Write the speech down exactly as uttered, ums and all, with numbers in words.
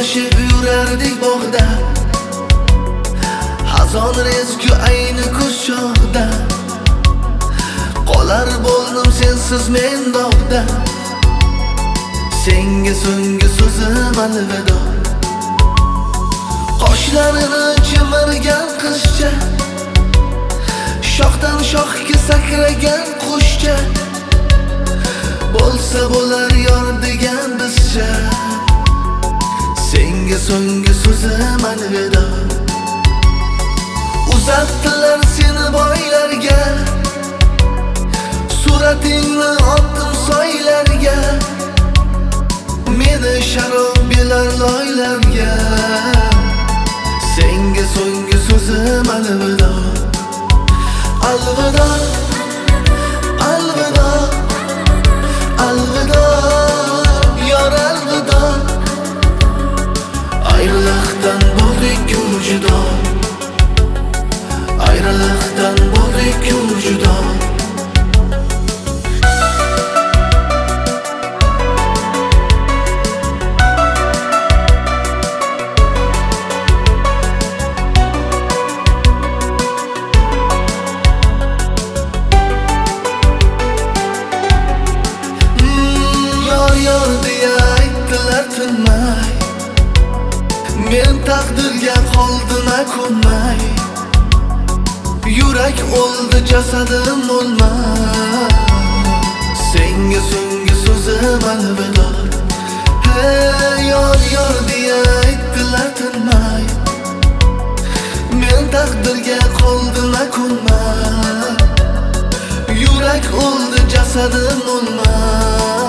o'ynashib yurardik bog'da, xazon rezgu ayni kuz chog'da. Qolar bo'ldim sensiz men dog'da, senga so'nggi so'zim alvido. Qoshlarini chimirgan qizcha, shoxdan shoxga sakragan qushcha, bo'lsa bo'lar yor degan bizcha. Senga so'nggi so'zim alvido. Uzatdilar seni boylarga, suratingni otdim soylarga, meni sharob bilar loylarga. Senga so'nggi so'zim alvido. Alvido, alvido, alvido, yor alvido. Ayriliqdan bo'ldik-ku judo, ayriliqdan bo'ldik-ku judo. Yor deya aytdilar tinmay, men taqdirga qoldim ko'nmay. Yurak o'ldi, jasadim o'lmay. Senga so'nggi so'zim alvido. Hey yor yor deya aytdilar tinmay, men taqdirga qoldim ko'nmay. Yurak o'ldi, jasadim o'lmay.